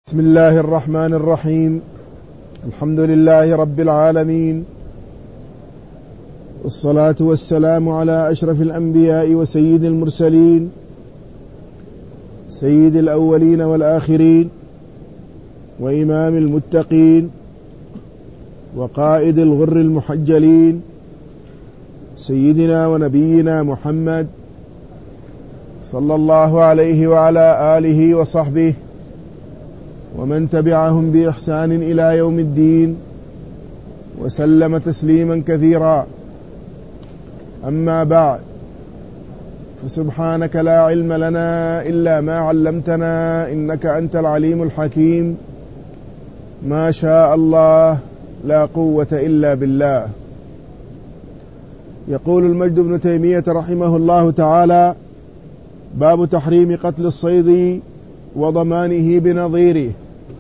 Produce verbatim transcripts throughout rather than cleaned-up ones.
بسم الله الرحمن الرحيم. الحمد لله رب العالمين، والصلاة والسلام على أشرف الأنبياء وسيد المرسلين، سيد الأولين والآخرين، وإمام المتقين، وقائد الغر المحجلين، سيدنا ونبينا محمد صلى الله عليه وعلى آله وصحبه ومن تبعهم بإحسان إلى يوم الدين، وسلم تسليما كثيرا. أما بعد، فسبحانك لا علم لنا إلا ما علمتنا إنك أنت العليم الحكيم. ما شاء الله لا قوة إلا بالله. يقول المجد بن تيمية رحمه الله تعالى: باب تحريم قتل الصيد وضمانه بنظيره.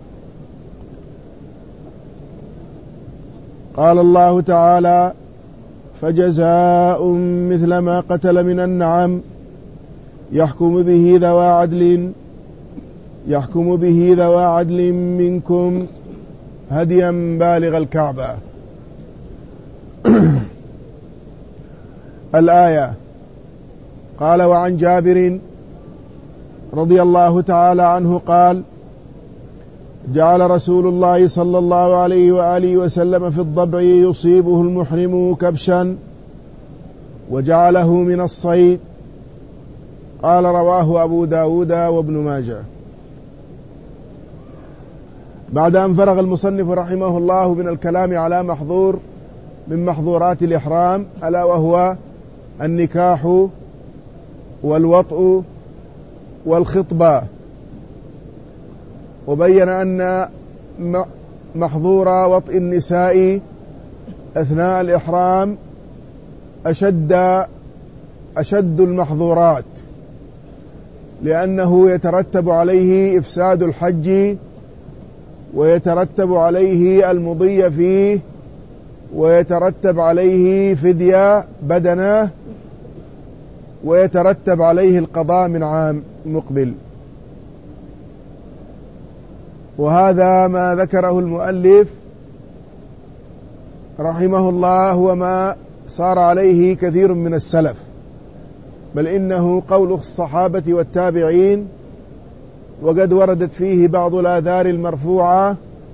قال الله تعالى: فجزاء مثل ما قتل من النعم يحكم به ذوى عدل يحكم به ذوى عدل منكم هديا بالغ الكعبة. الآية. قال: وعن جابر رضي الله تعالى عنه قال: جعل رسول الله صلى الله عليه وآله وسلم في الضبع يصيبه المحرم كبشا وجعله من الصيد. قال: رواه أبو داود وابن ماجه. بعد أن فرغ المصنف رحمه الله من الكلام على محظور من محظورات الإحرام، ألا وهو النكاح والوطء والخطبة، وبين أن محظور وطء النساء أثناء الإحرام أشد أشد المحظورات، لأنه يترتب عليه إفساد الحج، ويترتب عليه المضي فيه، ويترتب عليه فدية بدنه، ويترتب عليه القضاء من عام مقبل. وهذا ما ذكره المؤلف رحمه الله هو ما صار عليه كثير من السلف، بل إنه قول الصحابة والتابعين، وقد وردت فيه بعض الآثار المرفوعة.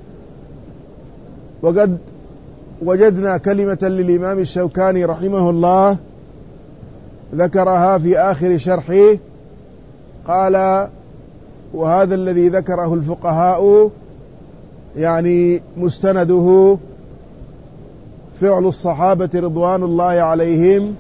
وقد وجدنا كلمة للإمام الشوكاني رحمه الله ذكرها في آخر شرحه، قال: وهذا الذي ذكره الفقهاء يعني مستنده فعل الصحابة رضوان الله عليهم،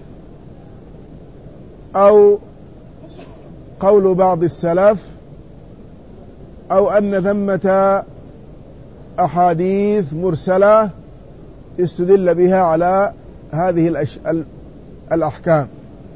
أو قول بعض السلف، أو أن ثمة أحاديث مرسلة استدل بها على هذه الأش... الأحكام،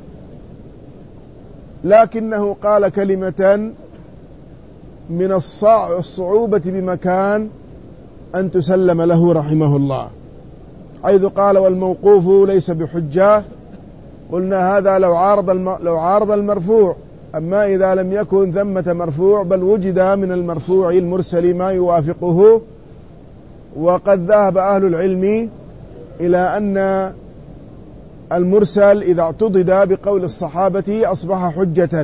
لكنه قال كلمة من الصعوبة بمكان أن تسلم له رحمه الله، حيث قال: والموقوف ليس بحجة. قلنا هذا لو عارض الم... لو عارض المرفوع، أما إذا لم يكن ثمة مرفوع، بل وجد من المرفوع المرسل ما يوافقه. وقد ذهب أهل العلم إلى أن المرسل إذا اعتضد بقول الصحابة أصبح حجة،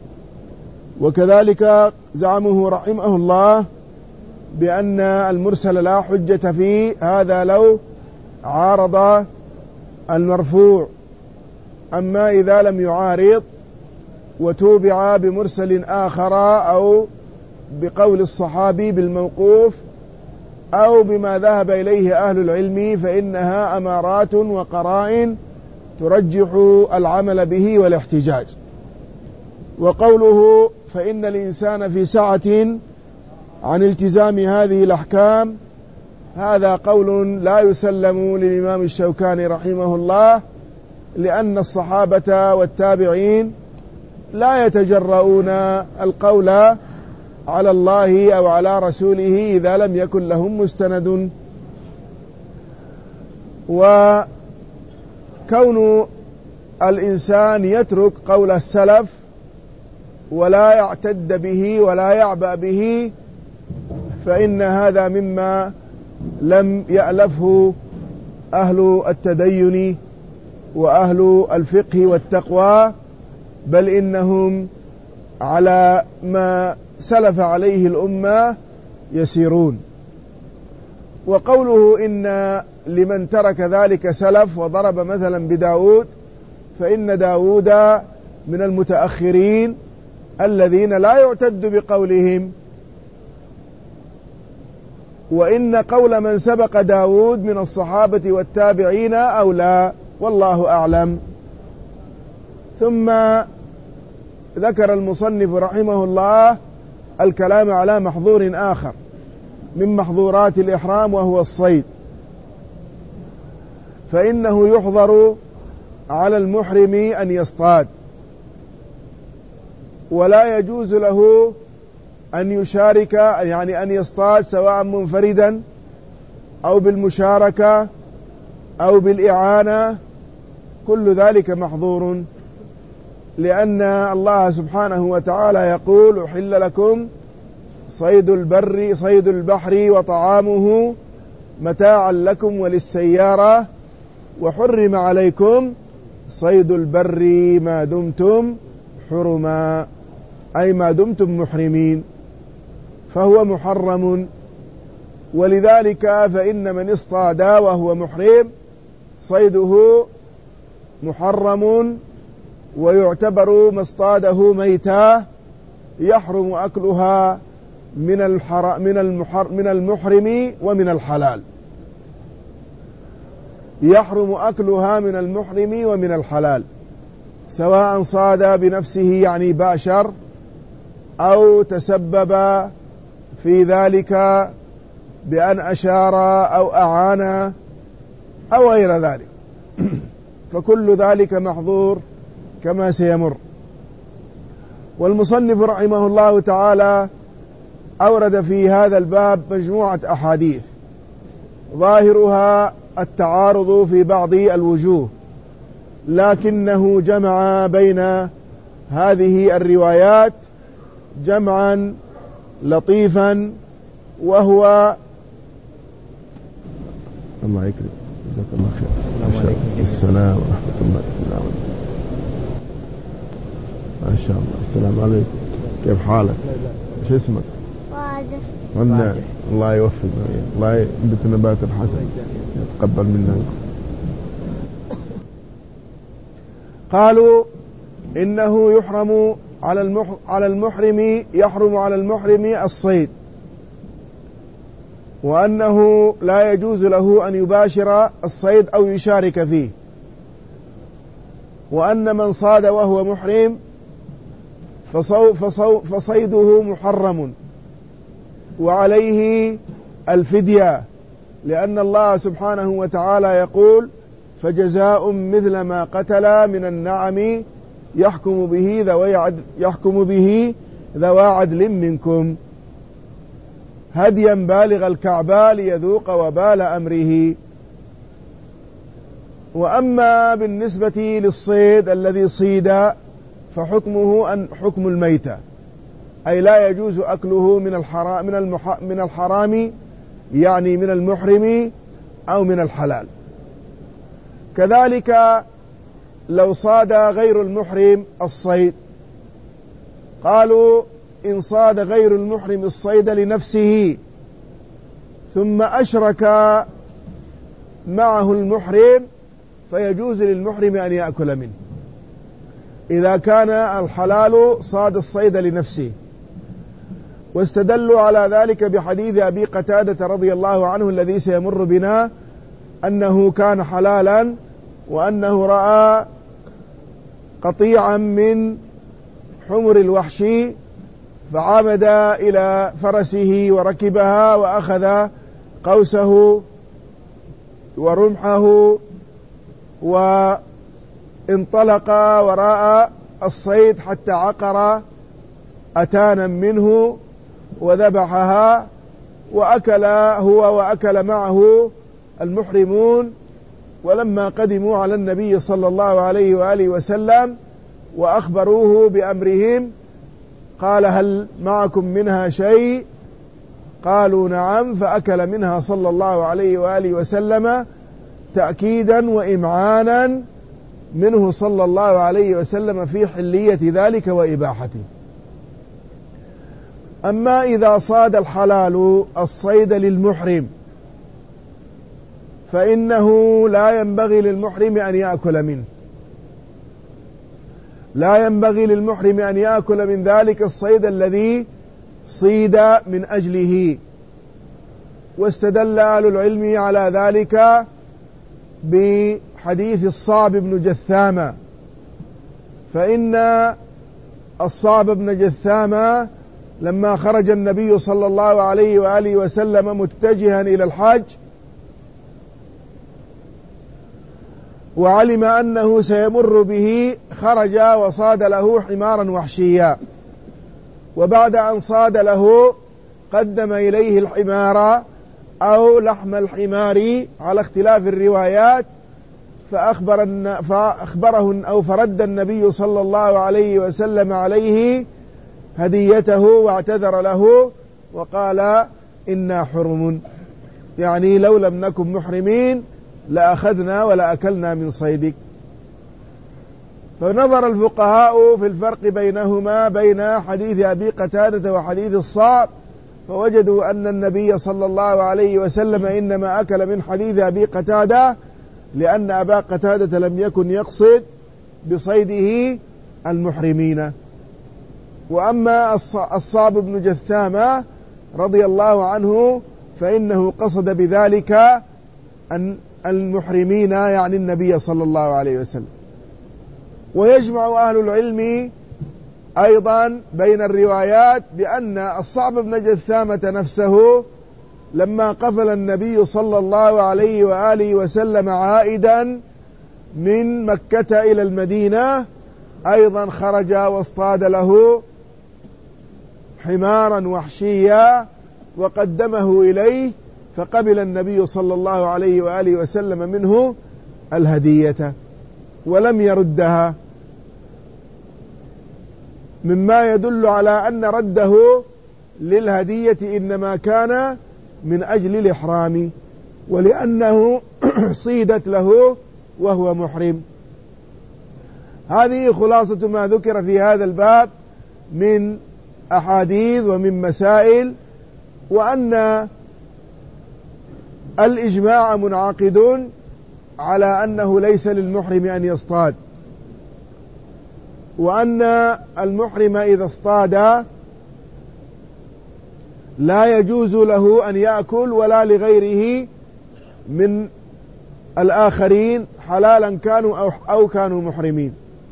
وكذلك زعمه رحمه الله بأن المرسل لا حجة فيه، هذا لو عارض المرفوع. أما إذا لم يعارض وتوبع بمرسل آخر، أو بقول الصحابي بالموقوف، أو بما ذهب إليه أهل العلم، فإنها أمارات وقرائن ترجح العمل به والاحتجاج. وقوله: فإن الإنسان في سعة عن التزام هذه الأحكام، هذا قول لا يسلم للإمام الشوكاني رحمه الله، لأن الصحابة والتابعين لا يتجرؤون القول على الله أو على رسوله إذا لم يكن لهم مستند. وكون الإنسان يترك قول السلف ولا يعتد به ولا يعبأ به، فإن هذا مما لم يألفه أهل التدين وأهل الفقه والتقوى، بل إنهم على ما سلف عليه الأمة يسيرون. وقوله إن لمن ترك ذلك سلف وضرب مثلا بداود، فإن داود من المتأخرين الذين لا يعتد بقولهم، وإن قول من سبق داود من الصحابة والتابعين أولى، والله أعلم. ثم ذكر المصنف رحمه الله الكلام على محظور آخر من محظورات الإحرام وهو الصيد، فإنه يحظر على المحرم أن يصطاد، ولا يجوز له أن يشارك، يعني أن يصطاد سواء منفردا أو بالمشاركة أو بالإعانة، كل ذلك محظور، لأن الله سبحانه وتعالى يقول: أحل لكم صيد البر صيد البحر وطعامه متاعا لكم وللسيارة، وحرم عليكم صيد البر ما دمتم حرما، أي ما دمتم محرمين، فهو محرم. ولذلك فإن من اصطاد وهو محرم صيده محرم، ويعتبر ما اصطاده ميتة يحرم أكلها من الحر من المحر من المحرم ومن الحلال، يحرم أكلها من المحرم ومن الحلال، سواء صاد بنفسه يعني باشر، أو تسبب في ذلك بأن أشار أو أعان أو غير ذلك، فكل ذلك محظور كما سيمر. والمصنف رحمه الله تعالى أورد في هذا الباب مجموعة أحاديث ظاهرها التعارض في بعض الوجوه، لكنه جمع بين هذه الروايات جمعا لطيفا، وهو الله يكرم، جزاك الله خير. السلام عليكم. السلام ورحمة الله وبركاته. ما شاء الله. السلام عليكم، كيف حالك؟ ايش اسمك؟ واجد. الله يوفقنا، الله ينبت نبات الحسن، يتقبل منا. قالوا إنه يحرم على على المحرم يحرم على المحرم الصيد، وأنه لا يجوز له أن يباشر الصيد أو يشارك فيه، وأن من صاد وهو محرم فصو فصو فصيده محرم وعليه الفدية، لأن الله سبحانه وتعالى يقول: فجزاء مثل ما قتل من النعم يحكم به ذوي عدل يحكم به ذوى عدل منكم هديا بالغ الكعبة ليذوق وبال أمره. وأما بالنسبة للصيد الذي صيد فحكمه أن حكم الميتة، أي لا يجوز أكله من الحرام من المح من الحرام يعني من المحرم أو من الحلال. كذلك لو صاد غير المحرم الصيد، قالوا: إن صاد غير المحرم الصيد لنفسه ثم أشرك معه المحرم فيجوز للمحرم أن يأكل منه، إذا كان الحلال صاد الصيد لنفسه. واستدلوا على ذلك بحديث أبي قتادة رضي الله عنه الذي سيمر بنا، أنه كان حلالا، وأنه رأى قطيعا من حمر الوحش فعمد إلى فرسه وركبها وأخذ قوسه ورمحه وانطلق وراء الصيد حتى عقر أتانا منه وذبحها، وأكل هو وأكل معه المحرمون. ولما قدموا على النبي صلى الله عليه وآله وسلم وأخبروه بأمرهم قال: هل معكم منها شيء؟ قالوا نعم، فأكل منها صلى الله عليه وآله وسلم تأكيدا وإمعانا منه صلى الله عليه وسلم في حلية ذلك وإباحته. أما إذا صاد الحلال الصيد للمحرم فإنه لا ينبغي للمحرم أن يأكل منه، لا ينبغي للمحرم أن يأكل من ذلك الصيد الذي صيد من أجله. واستدل أهل العلم على ذلك بحديث الصعب بن جثامة، فإن الصعب بن جثامة لما خرج النبي صلى الله عليه وآله وسلم متجها إلى الحج وعلم أنه سيمر به، خرج وصاد له حمارا وحشيا، وبعد أن صاد له قدم إليه الحمار أو لحم الحمار على اختلاف الروايات، فأخبر فأخبره أو فرد النبي صلى الله عليه وسلم عليه هديته واعتذر له وقال إنا حرم، يعني لو لم نكن محرمين لأخذنا ولأكلنا من صيدك. فنظر الفقهاء في الفرق بينهما بين حديث أبي قتادة وحديث الصعب، فوجدوا أن النبي صلى الله عليه وسلم إنما أكل من حديث أبي قتادة لأن أبا قتادة لم يكن يقصد بصيده المحرمين. وأما الصعب بن جثامة رضي الله عنه فإنه قصد بذلك أن المحرمين يعني النبي صلى الله عليه وسلم. ويجمع أهل العلم أيضا بين الروايات بأن الصعب بن جثامة نفسه لما قفل النبي صلى الله عليه وآله وسلم عائدا من مكة إلى المدينة أيضا خرج واصطاد له حمارا وحشيا وقدمه إليه، فقبل النبي صلى الله عليه وآله وسلم منه الهدية ولم يردها، مما يدل على أن رده للهدية إنما كان من أجل الإحرام، ولأنه صيدت له وهو محرم. هذه خلاصة ما ذكر في هذا الباب من أحاديث ومن مسائل، وأن الإجماع منعقد على أنه ليس للمحرم أن يصطاد، وأن المحرم إذا اصطاد لا يجوز له أن يأكل ولا لغيره من الآخرين حلالا كانوا أو, أو كانوا محرمين.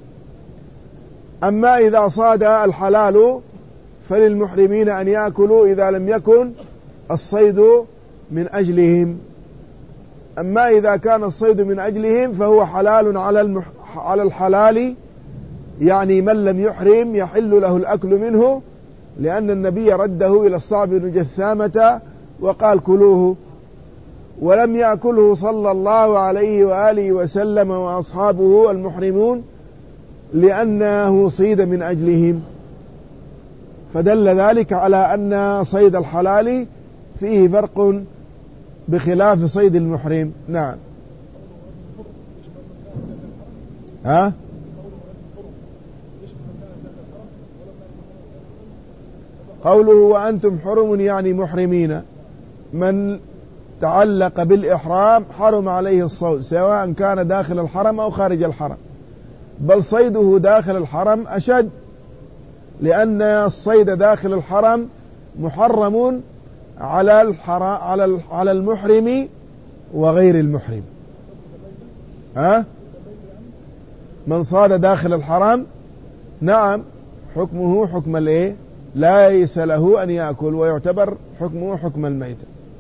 أما إذا صاد الحلال فللمحرمين أن يأكلوا إذا لم يكن الصيد من أجلهم. أما إذا كان الصيد من أجلهم فهو حلال على المح... على الحلال، يعني من لم يحرم يحل له الأكل منه، لأن النبي رده إلى الصعب بن جثامة وقال كلوه، ولم يأكله صلى الله عليه وآله وسلم وأصحابه المحرمون لأنه صيد من أجلهم. فدل ذلك على أن صيد الحلال فيه فرق بخلاف صيد المحرم. نعم. ها؟ قوله وأنتم حرم يعني محرمين، من تعلق بالإحرام حرم عليه الصيد سواء كان داخل الحرم أو خارج الحرم، بل صيده داخل الحرم أشد، لأن الصيد داخل الحرم محرم على على على المحرم وغير المحرم. ها؟ من صاد داخل الحرم نعم حكمه حكم الايه؟ ليس له أن يأكل، ويعتبر حكمه حكم الميت.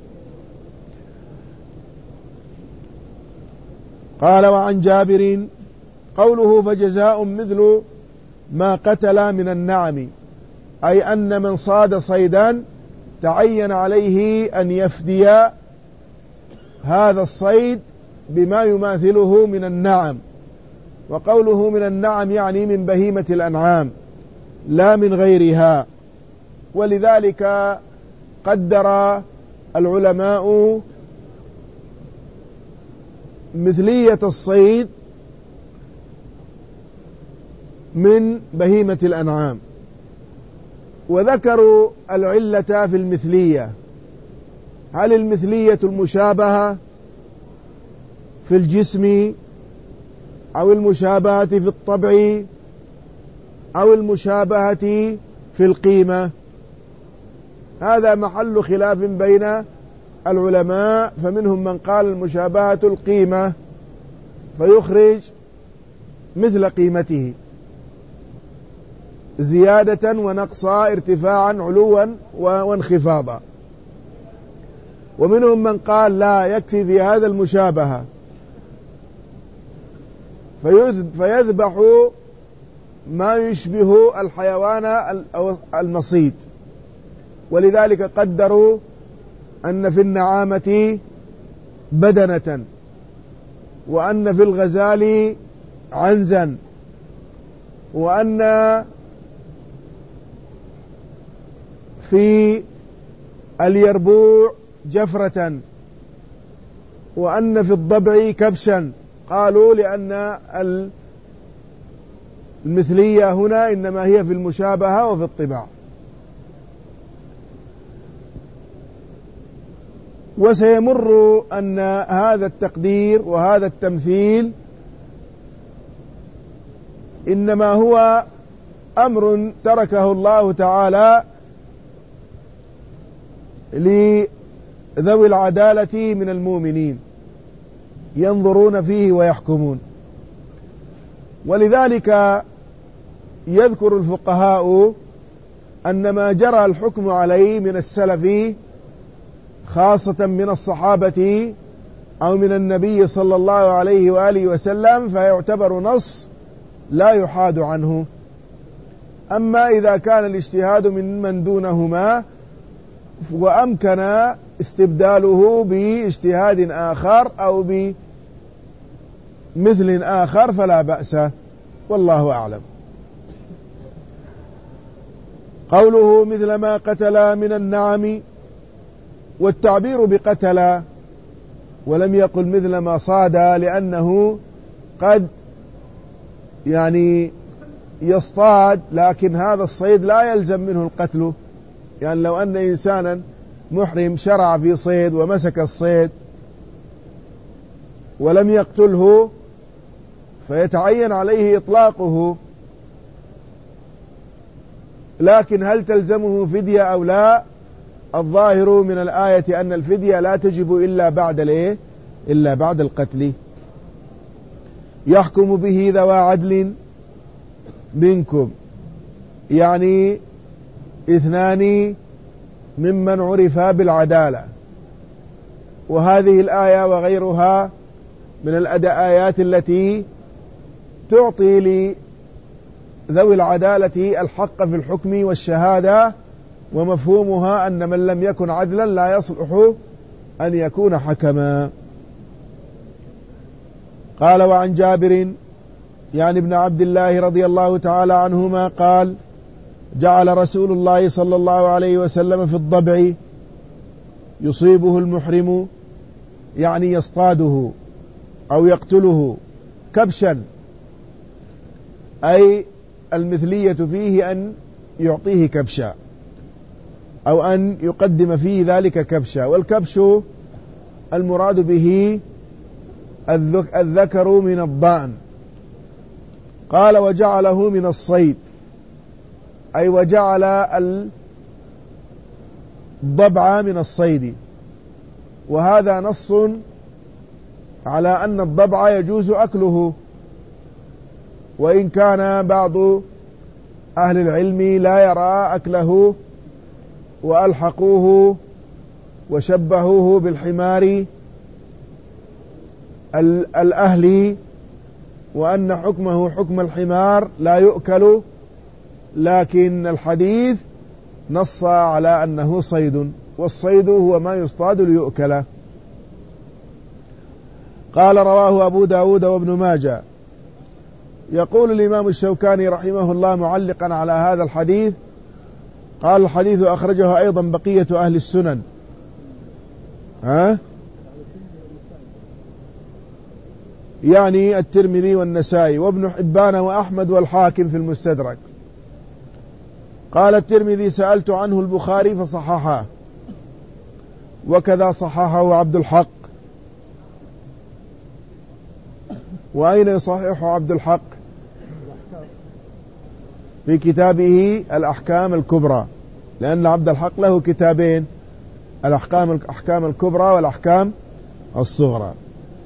قال وعن جابر قوله فجزاء مثل ما قتل من النعم، أي أن من صاد صيدا تعين عليه أن يفدي هذا الصيد بما يماثله من النعم، وقوله من النعم يعني من بهيمة الأنعام لا من غيرها. ولذلك قدر العلماء مثلية الصيد من بهيمة الأنعام، وذكروا العلة في المثلية. هل المثلية المشابهة في الجسم، أو المشابهة في الطبع، أو المشابهة في القيمة؟ هذا محل خلاف بين العلماء، فمنهم من قال المشابهة القيمة فيخرج مثل قيمته زيادة ونقصا، ارتفاعا علوا وانخفاضا. ومنهم من قال لا، يكفي في هذا المشابهة، فيذبح ما يشبه الحيوان المصيد، ولذلك قدروا أن في النعامة بدنة، وأن في الغزال عنزا، وأن في اليربوع جفرة، وأن في الضبع كبشا. قالوا لأن المثلية هنا إنما هي في المشابهة وفي الطباع. وسيمر أن هذا التقدير وهذا التمثيل إنما هو أمر تركه الله تعالى لذوي العدالة من المؤمنين ينظرون فيه ويحكمون. ولذلك يذكر الفقهاء أن ما جرى الحكم عليه من السلف خاصة من الصحابة أو من النبي صلى الله عليه وآله وسلم فيعتبر نص لا يحاد عنه. أما إذا كان الاجتهاد من من دونهما وأمكن استبداله باجتهاد آخر أو بمثل آخر فلا بأس، والله أعلم. قوله مثل ما قتل من النعم، والتعبير بقتل ولم يقل مثل ما صاد، لأنه قد يعني يصطاد لكن هذا الصيد لا يلزم منه القتل. يعني لو أن إنسانا محرم شرع في صيد ومسك الصيد ولم يقتله فيتعين عليه إطلاقه، لكن هل تلزمه فدية أو لا؟ الظاهر من الآية أن الفدية لا تجب إلا بعد الإيه؟ إلا بعد القتل. يحكم به ذوى عدل منكم، يعني اثنان ممن عرفا بالعدالة. وهذه الآية وغيرها من الآيات التي تعطي لذوي العدالة الحق في الحكم والشهادة، ومفهومها أن من لم يكن عدلا لا يصلح أن يكون حكما. قال: وعن جابر يعني ابن عبد الله رضي الله تعالى عنهما قال: جعل رسول الله صلى الله عليه وسلم في الضبع يصيبه المحرم، يعني يصطاده أو يقتله، كبشا، أي المثلية فيه أن يعطيه كبشا أو أن يقدم فيه ذلك كبشا. والكبش المراد به الذكر من الضأن. قال: وجعله من الصيد، أي وجعل الضبع من الصيد. وهذا نص على أن الضبع يجوز أكله، وإن كان بعض أهل العلم لا يرى أكله، وألحقوه وشبهوه بالحمار الأهلي، وأن حكمه حكم الحمار لا يؤكل، لكن الحديث نص على أنه صيد، والصيد هو ما يصطاد ليؤكل. قال: رواه أبو داود وابن ماجه. يقول الإمام الشوكاني رحمه الله معلقا على هذا الحديث: قال الحديث أخرجه أيضا بقية أهل السنن. ها؟ يعني الترمذي والنسائي وابن حبان وأحمد والحاكم في المستدرك. قال الترمذي سألت عنه البخاري فصححه، وكذا صححه عبد الحق. وأين يصححه عبد الحق؟ في كتابه الأحكام الكبرى، لأن عبد الحق له كتابين، الأحكام الأحكام الكبرى والأحكام الصغرى.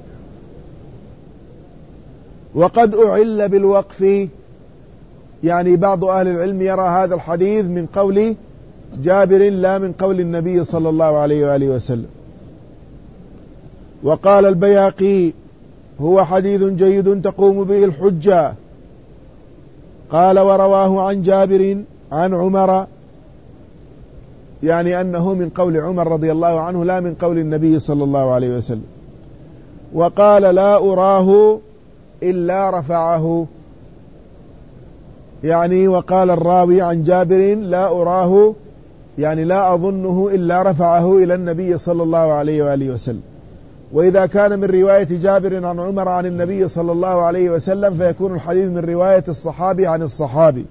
وقد أعل بالوقف، يعني بعض أهل العلم يرى هذا الحديث من قول جابر لا من قول النبي صلى الله عليه وآله وسلم. وقال البيهقي هو حديث جيد تقوم به الحجة. قال ورواه عن جابر عن عمر، يعني أنه من قول عمر رضي الله عنه لا من قول النبي صلى الله عليه وسلم. وقال لا أراه إلا رفعه، يعني وقال الراوي عن جابر لا أراه، يعني لا أظنه إلا رفعه إلى النبي صلى الله عليه وآله وسلم. وإذا كان من رواية جابر عن عمر عن النبي صلى الله عليه وسلم فيكون الحديث من رواية الصحابي عن الصحابي.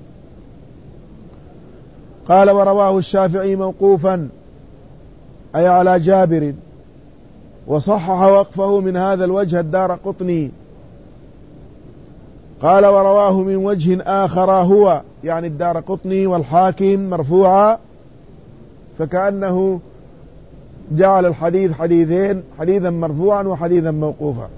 قال ورواه الشافعي موقوفا أي على جابر، وصحح وقفه من هذا الوجه الدارقطني. قال ورواه من وجه آخر هو يعني الدارقطني والحاكم مرفوعا، فكأنه جعل الحديث حديثين، حديثا مرفوعا وحديثا موقوفا.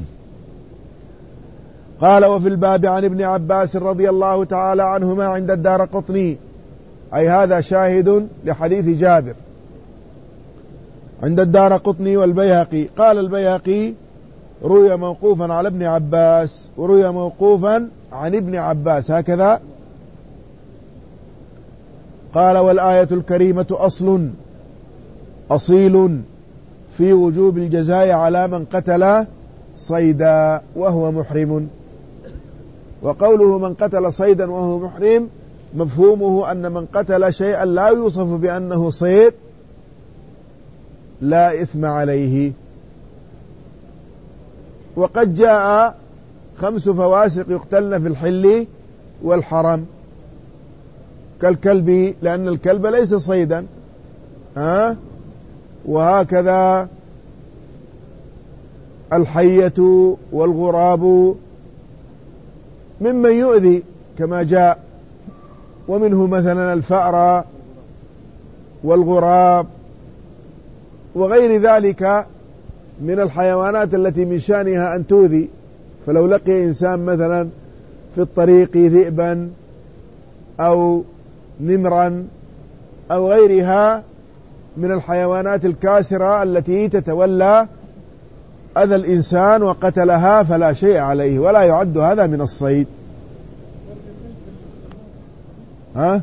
قال وفي الباب عن ابن عباس رضي الله تعالى عنهما عند الدارقطني، أي هذا شاهد لحديث جابر عند الدارقطني والبيهقي. قال البيهقي روي موقوفا على ابن عباس وروي موقوفا عن ابن عباس هكذا. قال والآية الكريمة أصل أصيل في وجوب الجزاء على من قتل صيدا وهو محرم. وقوله من قتل صيدا وهو محرم مفهومه أن من قتل شيئا لا يوصف بأنه صيد لا إثم عليه. وقد جاء خمس فواسق يقتلن في الحل والحرم كالكلب، لأن الكلب ليس صيدا، ها؟ وهكذا الحية والغراب ممن يؤذي كما جاء، ومنه مثلا الفأر والغراب وغير ذلك من الحيوانات التي من شأنها أن تؤذي. فلو لقي إنسان مثلا في الطريق ذئبا أو نمرا أو غيرها من الحيوانات الكاسرة التي تتولى أذى الإنسان وقتلها فلا شيء عليه ولا يعد هذا من الصيد. ها؟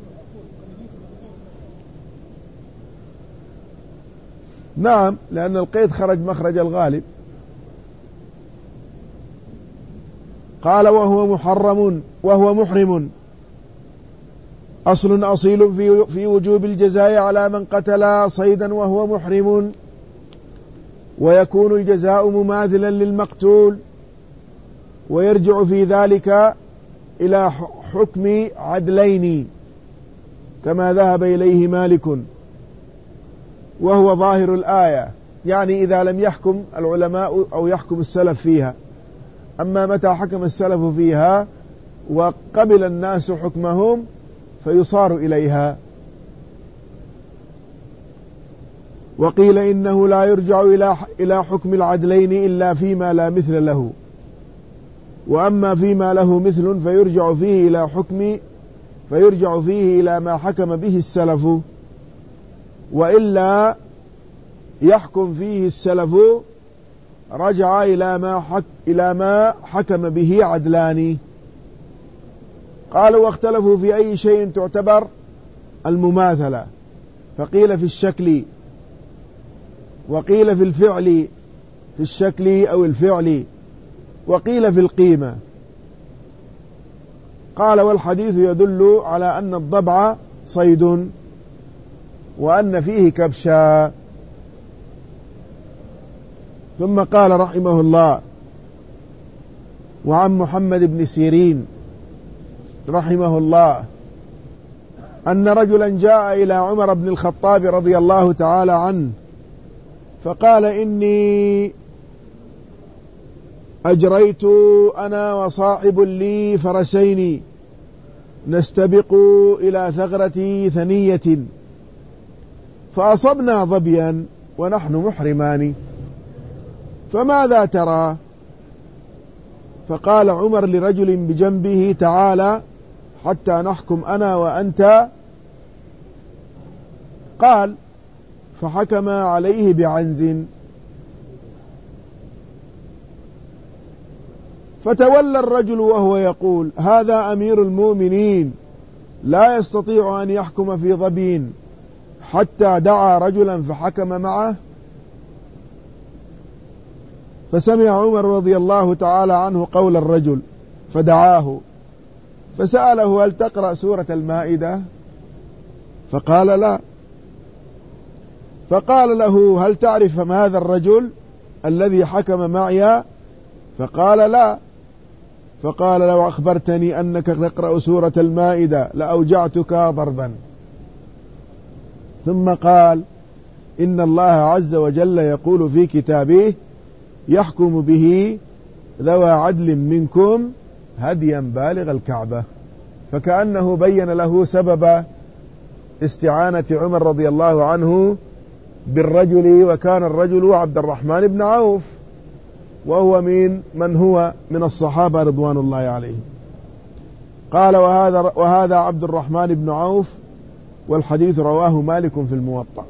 نعم، لأن القيد خرج مخرج الغالب. قال وهو محرم وهو محرم أصل أصيل في في وجوب الجزاء على من قتل صيدا وهو محرم، ويكون الجزاء مماثلا للمقتول، ويرجع في ذلك إلى حكم عدلين كما ذهب إليه مالك، وهو ظاهر الآية، يعني إذا لم يحكم العلماء أو يحكم السلف فيها. أما متى حكم السلف فيها وقبل الناس حكمهم فيصار إليها. وقيل إنه لا يرجع إلى حكم العدلين إلا فيما لا مثل له، وأما فيما له مثل فيرجع فيه إلى حكم فيرجع فيه إلى ما حكم به السلف، وإلا يحكم فيه السلف رجع إلى ما حك إلى ما حكم به عدلان. قالوا واختلفوا في أي شيء تعتبر المماثلة، فقيل في الشكل، وقيل في الفعل، في الشكل أو الفعل، وقيل في القيمة. قال والحديث يدل على أن الضبع صيد وأن فيه كبشا. ثم قال رحمه الله: وعن محمد بن سيرين رحمه الله أن رجلا جاء إلى عمر بن الخطاب رضي الله تعالى عنه فقال: إني أجريت أنا وصاحب لي فرسين نستبق إلى ثغرة ثنية فأصبنا ظبيا ونحن محرمان، فماذا ترى؟ فقال عمر لرجل بجنبه: تعالى حتى نحكم أنا وأنت. قال: فحكم عليه بعنز. فتولى الرجل وهو يقول: هذا أمير المؤمنين لا يستطيع أن يحكم في ظبي، حتى دعا رجلا فحكم معه. فسمع عمر رضي الله تعالى عنه قول الرجل فدعاه فسأله: هل تقرأ سورة المائدة؟ فقال: لا. فقال له: هل تعرف من هذا الرجل الذي حكم معي؟ فقال: لا. فقال: لو أخبرتني أنك تقرأ سورة المائدة لأوجعتك ضربا. ثم قال: إن الله عز وجل يقول في كتابه: يحكم به ذوى عدل منكم هديا بالغ الكعبة. فكأنه بين له سبب استعانة عمر رضي الله عنه بالرجل، وكان الرجل عبد الرحمن بن عوف، وهو من من هو من الصحابة رضوان الله عليهم. قال: وهذا, وهذا عبد الرحمن بن عوف، والحديث رواه مالك في الموطأ.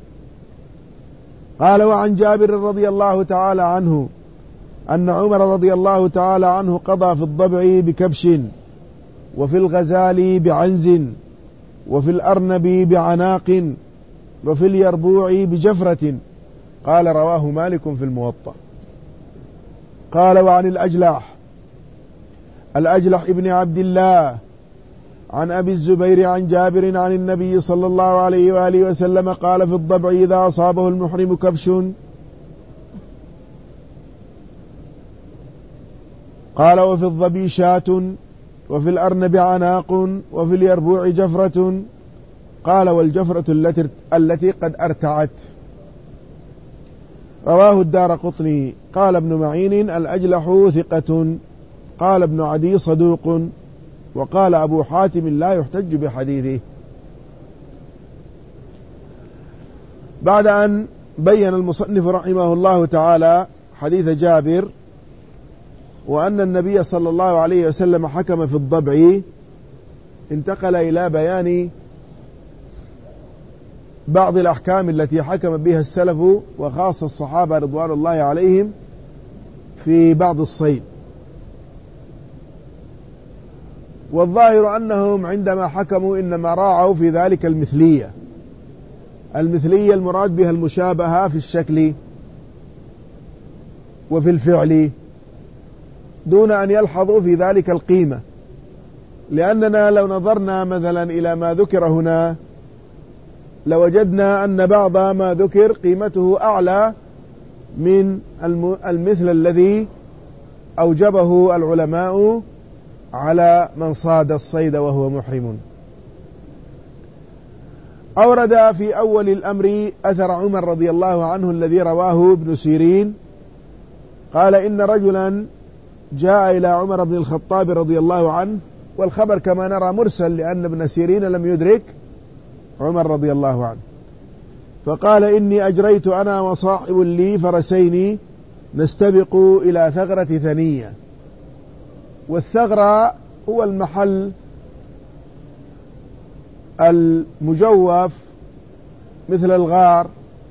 قال: وعن جابر رضي الله تعالى عنه أن عمر رضي الله تعالى عنه قضى في الضبع بكبش، وفي الغزال بعنز، وفي الأرنب بعناق، وفي اليربوع بجفرة. قال: رواه مالك في الموطأ. قال: وعن الأجلح الأجلح ابن عبد الله عن أبي الزبير عن جابر عن النبي صلى الله عليه وآله وسلم قال: في الضبع إذا أصابه المحرم كبش، قال: وفي الظبي شاة، وفي الأرنب عناق، وفي اليربوع جفرة. قال: والجفرة التي, التي قد أرتعت. رواه الدارقطني. قال ابن معين: الأجلح ثقة. قال ابن عدي: صدوق. وقال أبو حاتم: لا يحتج بحديثه. بعد أن بين المصنف رحمه الله تعالى حديث جابر وأن النبي صلى الله عليه وسلم حكم في الضبع، انتقل إلى بيان بعض الأحكام التي حكم بها السلف وخاصة الصحابة رضوان الله عليهم في بعض الصيد. والظاهر أنهم عندما حكموا إنما راعوا في ذلك المثلية. المثلية المراد بها المشابهة في الشكل وفي الفعل، دون أن يلحظوا في ذلك القيمة. لأننا لو نظرنا مثلا إلى ما ذكر هنا لوجدنا أن بعض ما ذكر قيمته أعلى من المثل الذي أوجبه العلماء على من صاد الصيد وهو محرم. أورد في أول الأمر أثر عمر رضي الله عنه الذي رواه ابن سيرين، قال: إن رجلا جاء إلى عمر بن الخطاب رضي الله عنه، والخبر كما نرى مرسل لأن ابن سيرين لم يدرك عمر رضي الله عنه، فقال: إني أجريت أنا وصاحب لي فرسين نستبق إلى ثغرة ثنية. والثغرة هو المحل المجوف مثل الغار،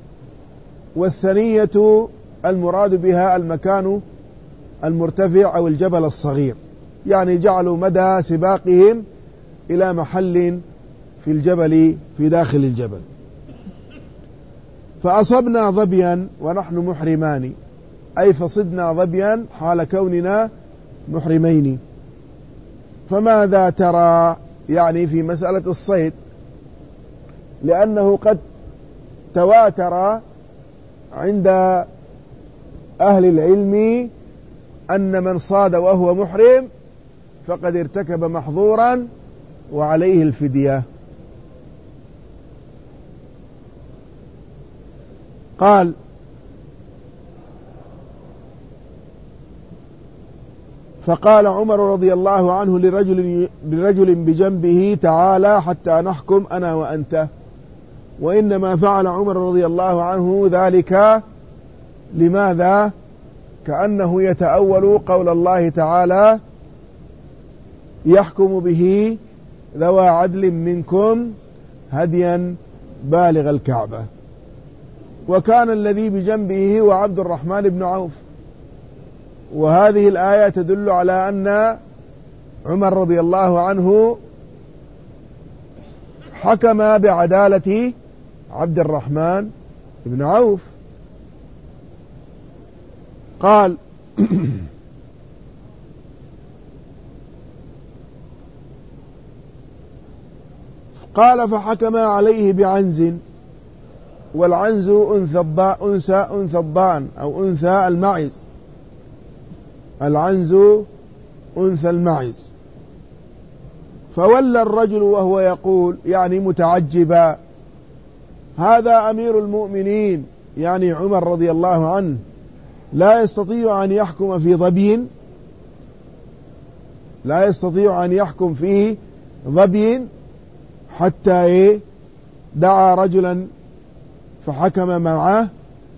والثنية المراد بها المكان المرتفع أو الجبل الصغير، يعني جعلوا مدى سباقهم إلى محل في الجبل في داخل الجبل. فأصبنا ظبيا ونحن محرمان، أي فصدنا ظبيا حال كوننا محرمين. فماذا ترى؟ يعني في مسألة الصيد، لأنه قد تواتر عند أهل العلم أن من صاد وهو محرم فقد ارتكب محظورا وعليه الفدية. قال فقال عمر رضي الله عنه لرجل, لرجل بجنبه تعالى حتى نحكم أنا وأنت. وإنما فعل عمر رضي الله عنه ذلك لماذا؟ كأنه يتأول قول الله تعالى يحكم به ذوى عدل منكم هديا بالغ الكعبة. وكان الذي بجنبه هو عبد الرحمن بن عوف. وهذه الآية تدل على أن عمر رضي الله عنه حكم بعدالة عبد الرحمن بن عوف. قال قال فحكم عليه بعنز، والعنز أنثى أنثى أنثى الضان أو أنثى المعز، العنز أنثى المعز. فولى الرجل وهو يقول يعني متعجبا هذا أمير المؤمنين يعني عمر رضي الله عنه لا يستطيع أن يحكم في ظبي، لا يستطيع أن يحكم فيه ظبي حتى دعا رجلا فحكم معه.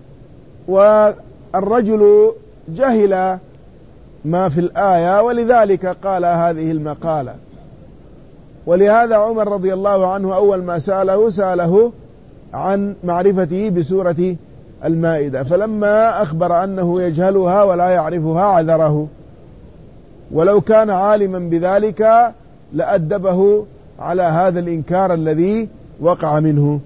والرجل جهل ما في الآية ولذلك قال هذه المقالة. ولهذا عمر رضي الله عنه أول ما سأله سأله عن معرفته بسورة المائدة، فلما أخبر أنه يجهلها ولا يعرفها عذره، ولو كان عالما بذلك لأدبه على هذا الإنكار الذي وقع منه.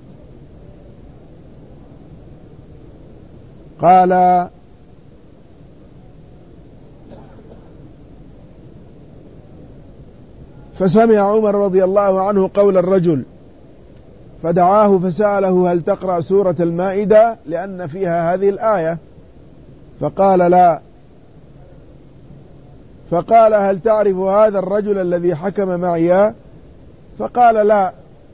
قال فسمع عمر رضي الله عنه قول الرجل فدعاه فسأله هل تقرأ سورة المائدة لأن فيها هذه الآية؟ فقال لا. فقال هل تعرف هذا الرجل الذي حكم معي؟ فقال لا.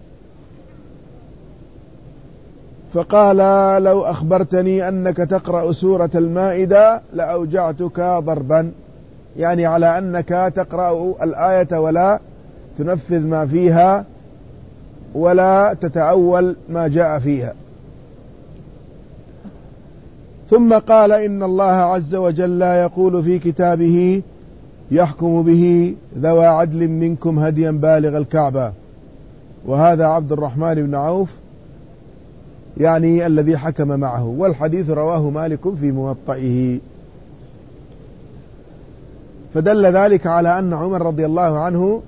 فقال لو أخبرتني أنك تقرأ سورة المائدة لأوجعتك ضربا، يعني على أنك تقرأ الآية ولا تنفذ ما فيها ولا تتأول ما جاء فيها. ثم قال إن الله عز وجل يقول في كتابه يحكم به ذوى عدل منكم هديا بالغ الكعبة. وهذا عبد الرحمن بن عوف يعني الذي حكم معه، والحديث رواه مالك في موطئه. فدل ذلك على أن عمر رضي الله عنه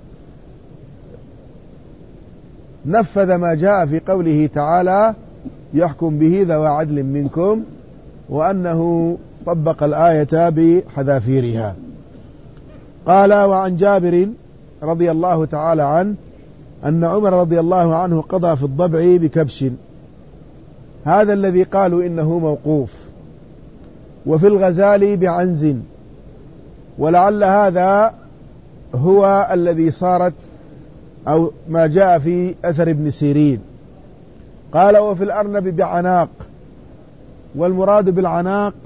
نفذ ما جاء في قوله تعالى يحكم به ذوى عدل منكم، وأنه طبق الآية بحذافيرها. قال وعن جابر رضي الله تعالى عنه أن عمر رضي الله عنه قضى في الضبع بكبش، هذا الذي قالوا إنه موقوف، وفي الغزال بعنز، ولعل هذا هو الذي صارت أو ما جاء في أثر ابن سيرين. قال وفي الأرنب بعناق، والمراد بالعناق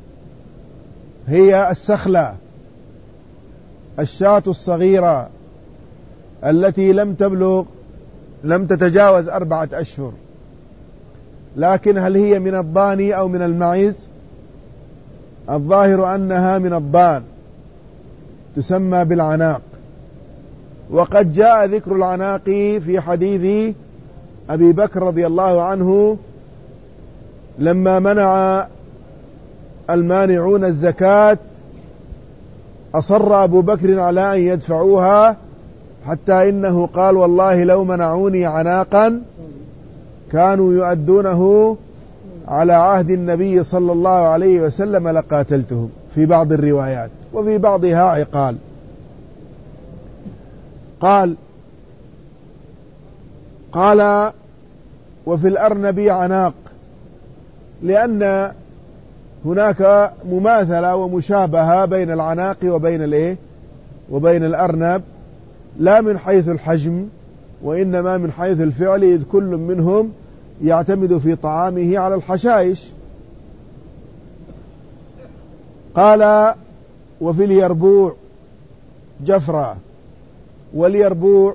هي السخلة الشاة الصغيرة التي لم تبلغ لم تتجاوز أربعة أشهر، لكن هل هي من الضان أو من المعز؟ الظاهر أنها من الضان تسمى بالعناق. وقد جاء ذكر العناق في حديث أبي بكر رضي الله عنه لما منع المانعون الزكاة أصر أبو بكر على أن يدفعوها، حتى إنه قال والله لو منعوني عناقا كانوا يؤدونه على عهد النبي صلى الله عليه وسلم لقاتلتهم، في بعض الروايات، وفي بعضها عقال. قال قال وفي الأرنب عناق، لأن هناك مماثلة ومشابهة بين العناق وبين الايه وبين الأرنب، لا من حيث الحجم وإنما من حيث الفعل، إذ كل منهم يعتمد في طعامه على الحشائش. قال وفي اليربوع جفرة، واليربوع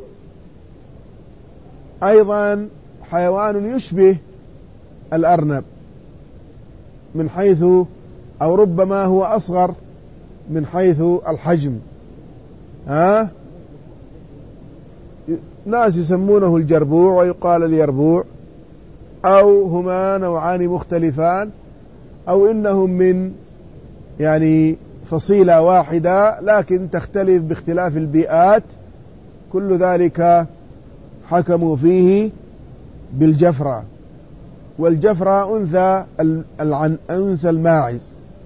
أيضا حيوان يشبه الأرنب من حيث، أو ربما هو أصغر من حيث الحجم. ها ناس يسمونه الجربوع ويقال اليربوع، أو هما نوعان مختلفان، أو إنهم من يعني فصيلة واحدة لكن تختلف باختلاف البيئات. كل ذلك حكموا فيه بالجفرة، والجفرة أنثى أنثى الماعز.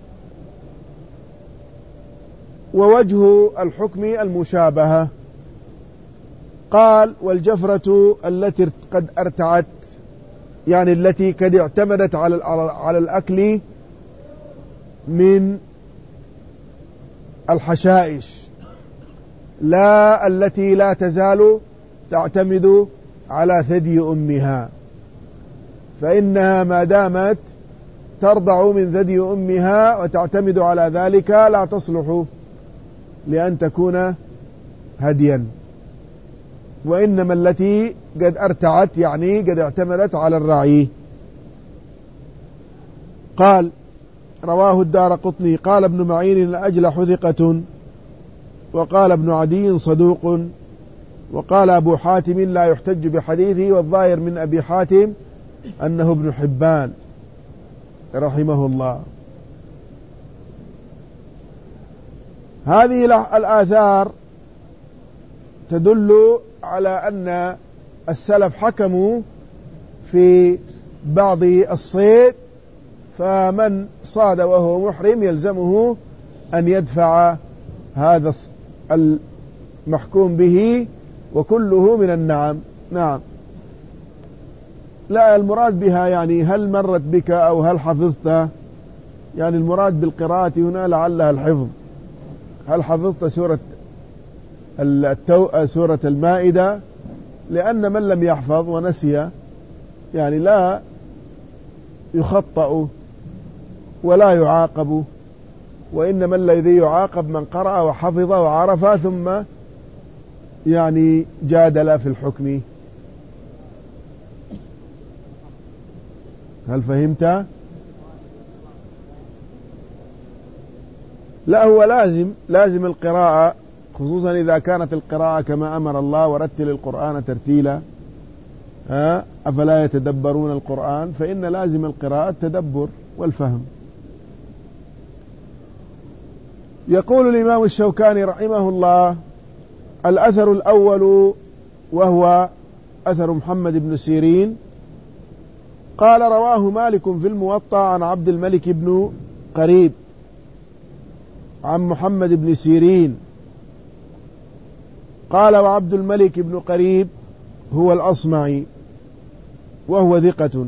ووجه الحكم المشابهة. قال والجفرة التي قد ارتعت، يعني التي قد اعتمدت على على الأكل من الحشائش، لا التي لا تزال تعتمد على ثدي أمها، فإنها ما دامت ترضع من ثدي أمها وتعتمد على ذلك لا تصلح لأن تكون هديا، وإنما التي قد ارتعت يعني قد اعتمدت على الرعي. قال رواه الدارقطني قال ابن معين الأجلح ثقة، وقال ابن عدي صدوق، وقال أبو حاتم لا يحتج بحديثه، والظاهر من أبي حاتم أنه ابن حبان رحمه الله. هذه الآثار تدل على أن السلف حكموا في بعض الصيد، فمن صاد وهو محرم يلزمه أن يدفع هذا المحكوم به، وكله من النعم. نعم، لا المراد بها يعني هل مرت بك أو هل حفظت، يعني المراد بالقراءة هنا لعلها الحفظ. هل حفظت سورة التو... سورة المائدة؟ لأن من لم يحفظ ونسي يعني لا يخطأ ولا يعاقب، وإنما الذي يعاقب من قرأ وحفظ وعرف ثم يعني جادل في الحكم. هل فهمت؟ لا هو لازم لازم القراءة، خصوصا إذا كانت القراءة كما أمر الله ورتل القرآن ترتيلا، ها أفلا يتدبرون القرآن، فإن لازم القراءة التدبر والفهم. يقول الإمام الشوكاني رحمه الله: الأثر الأول وهو أثر محمد بن سيرين قال رواه مالك في الموطأ عن عبد الملك بن قريب عن محمد بن سيرين قال وعبد الملك بن قريب هو الأصمعي وهو ثقة،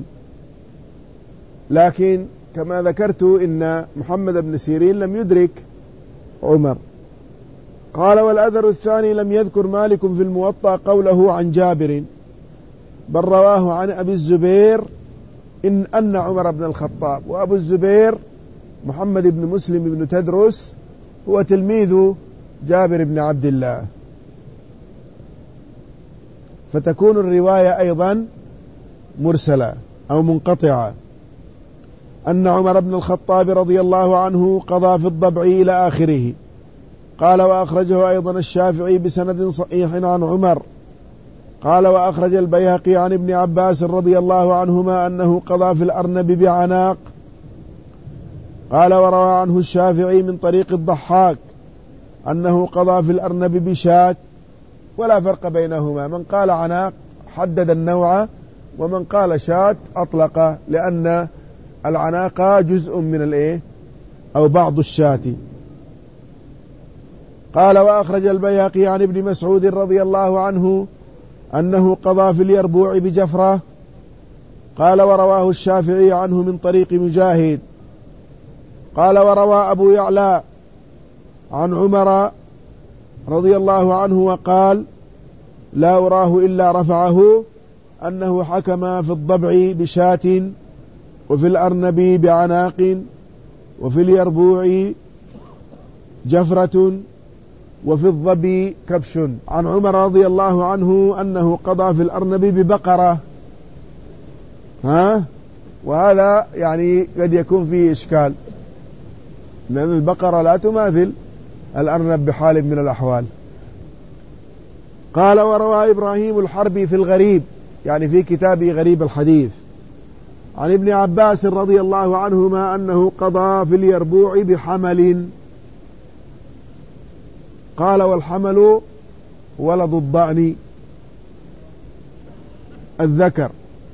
لكن كما ذكرت إن محمد بن سيرين لم يدرك عمر. قال والأثر الثاني لم يذكر مالك في الموطأ قوله عن جابر، بل رواه عن أبي الزبير إن أن عمر بن الخطاب، وأبو الزبير محمد بن مسلم بن تدرس هو تلميذ جابر بن عبد الله، فتكون الرواية أيضا مرسلة أو منقطعة. أن عمر بن الخطاب رضي الله عنه قضى في الضبع إلى آخره. قال وأخرجه أيضا الشافعي بسند صحيح عن عمر. قال وأخرج البيهقي عن ابن عباس رضي الله عنهما أنه قضى في الأرنب بعناق. قال وروى عنه الشافعي من طريق الضحاك أنه قضى في الأرنب بشاك، ولا فرق بينهما، من قال عناق حدد النوع، ومن قال شات أطلق، لأن العناق جزء من الإيه أو بعض الشات. قال وأخرج البيهقي عن ابن مسعود رضي الله عنه أنه قضى في اليربوع بجفرة. قال ورواه الشافعي عنه من طريق مجاهد. قال وروى أبو يعلى عن عمر رضي الله عنه وقال لا أراه إلا رفعه أنه حكم في الضبع بشاة وفي الأرنب بعناق وفي اليربوع جفرة وفي الظبي كبش. عن عمر رضي الله عنه أنه قضى في الأرنب ببقرة. ها وهذا يعني قد يكون فيه إشكال، لأن البقرة لا تماثل الأرنب بحال من الأحوال. قال وروى إبراهيم الحربي في الغريب، يعني في كتابه غريب الحديث، عن ابن عباس رضي الله عنهما أنه قضى في اليربوع بحمل. قال والحمل ولد الضأن الذكر.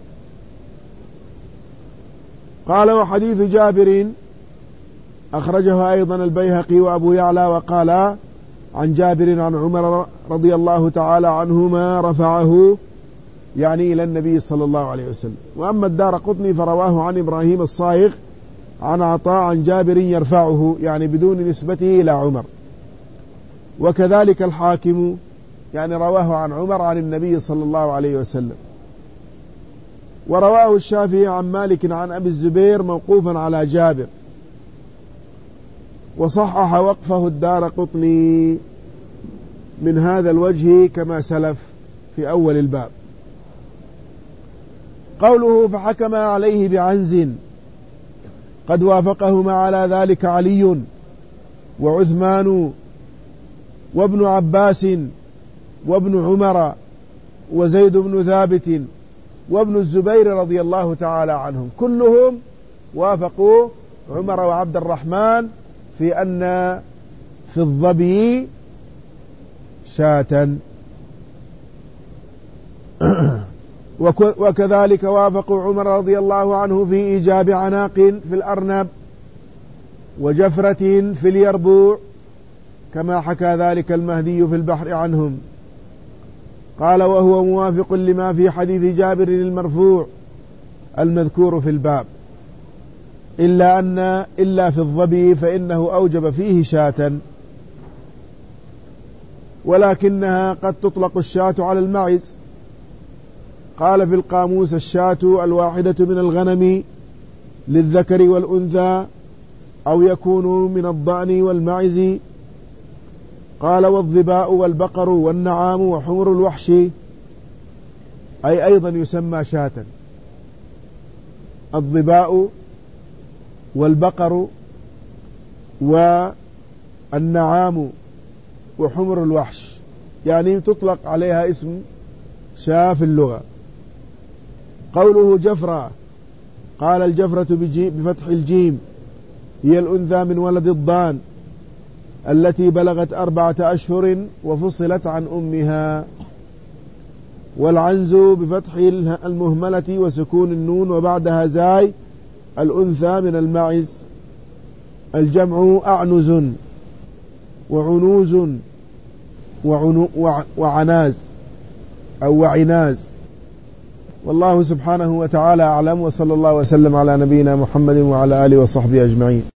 قال وحديث جابر أخرجه أيضا البيهقي وأبو يعلى وقال عن جابر عن عمر رضي الله تعالى عنهما رفعه يعني إلى النبي صلى الله عليه وسلم. وأما الدارقطني فرواه عن إبراهيم الصايغ عن عطاء عن جابر يرفعه يعني بدون نسبته إلى عمر. وكذلك الحاكم يعني رواه عن عمر عن النبي صلى الله عليه وسلم. ورواه الشافعي عن مالك عن أبي الزبير موقوفا على جابر، وصحح وقفه الدارقطني من هذا الوجه كما سلف في أول الباب. قوله فحكم عليه بعنز قد وافقهما على ذلك علي وعثمان وابن عباس وابن عمر وزيد بن ثابت وابن الزبير رضي الله تعالى عنهم، كلهم وافقوا عمر وعبد الرحمن في أن في الظبي شاة. وكذلك وافقوا عمر رضي الله عنه في إيجاب عناق في الأرنب وجفرة في اليربوع كما حكى ذلك المهدي في البحر عنهم. قال وهو موافق لما في حديث جابر المرفوع المذكور في الباب، إلا أن إلا في الظبي فإنه أوجب فيه شاة، ولكنها قد تطلق الشاة على المعز. قال في القاموس الشاة الواحدة من الغنم للذكر والأنثى أو يكون من الضأن والمعز. قال والظباء والبقر والنعام وحمر الوحش أي أيضا يسمى شاة. الظباء والبقر والنعام وحمر الوحش يعني تطلق عليها اسم شاة في اللغة. قوله جفرة قال الجفرة بفتح الجيم هي الأنثى من ولد الضان التي بلغت أربعة أشهر وفصلت عن أمها. والعنز بفتح المهملة وسكون النون وبعدها زاي الأنثى من المعز. الجمع أعنز وعنوز وعناز أو وعناز. والله سبحانه وتعالى أعلم، وصلى الله وسلم على نبينا محمد وعلى آله وصحبه أجمعين.